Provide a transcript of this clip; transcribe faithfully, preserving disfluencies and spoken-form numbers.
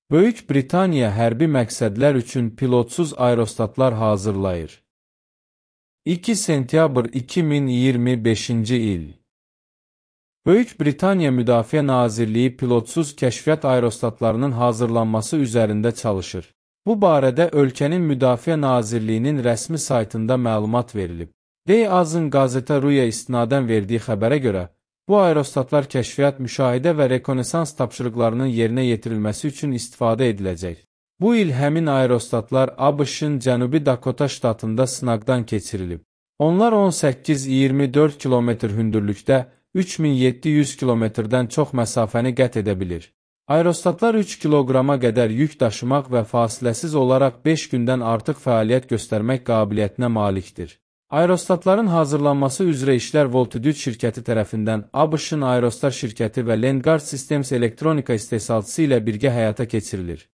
Böyük Britaniya hərbi məqsədlər üçün pilotsuz aerostatlar hazırlayır. iki sentyabr iki min iyirmi beşinci il. Böyük Britaniya Müdafiə Nazirliyi pilotsuz kəşfiyyat aerostatlarının hazırlanması üzərində çalışır. Bu barədə ölkənin Müdafiə Nazirliyinin rəsmi saytında məlumat verilib. De Azın Gazeta Ruya istinadən verdiyi xəbərə görə, bu aerostatlar kəşfiyyat, müşahidə və rekonesans tapşırıqlarının yerinə yetirilməsi üçün istifadə ediləcək. Bu il həmin aerostatlar ABŞ-ın Cənubi Dakota ştatında sınaqdan keçirilib. Onlar on səkkiz iyirmi dörd kilometr hündürlükdə üç min yeddi yüz kilometrdən çox məsafəni qət edə bilir. Aerostatlar üç kiloqrama qədər yük daşımaq və fasiləsiz olaraq beş gündən artıq fəaliyyət göstərmək qabiliyyətinə malikdir. Aerostatların hazırlanması üzrə işlər Voltitude şirkəti tərəfindən ABŞ-ın Aerostar şirkəti və Landguard Systems elektronika istehsalçısı ilə birgə həyata keçirilir.